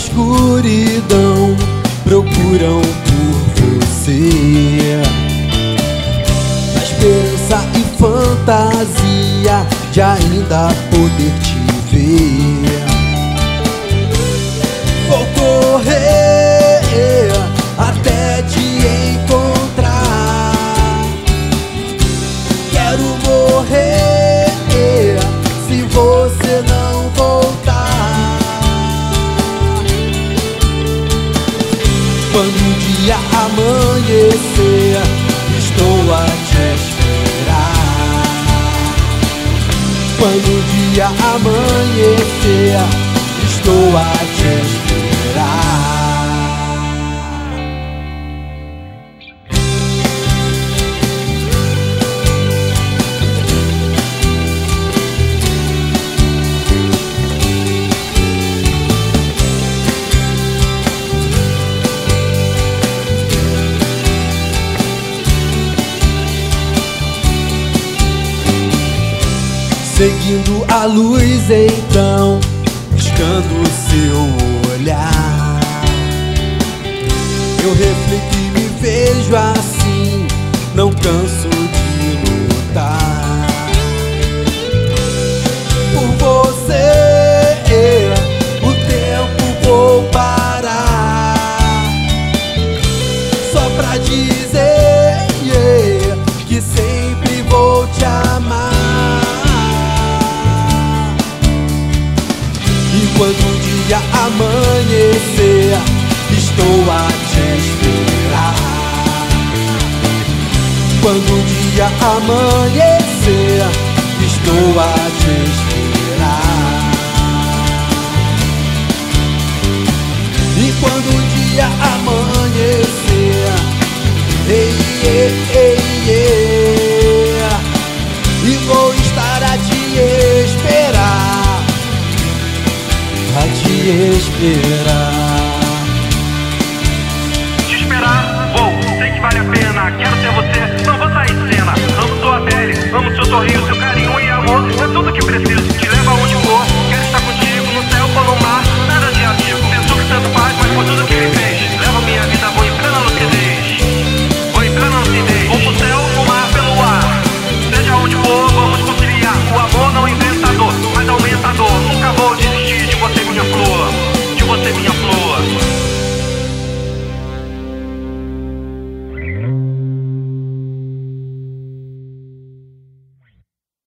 escuridão procuram por você. Na esperança e fantasia de ainda poder te ver. Vou correr até te encontrar. Quero morrer se você não voltar. Quando o dia amanhecer, estou a te esperar. Quando o dia amanhecer, estou a te esperar. Seguindo a luz então, buscando o seu olhar, eu reflito e me vejo assim, não canso de lutar. Por você, o tempo vou parar, só pra dizer que sempre vou te amar. Quando o dia amanhecer, estou a te esperar. Quando o dia amanhecer, estou a te esperar. E quando o dia amanhecer, e vou estar a te esperar. A te esperar.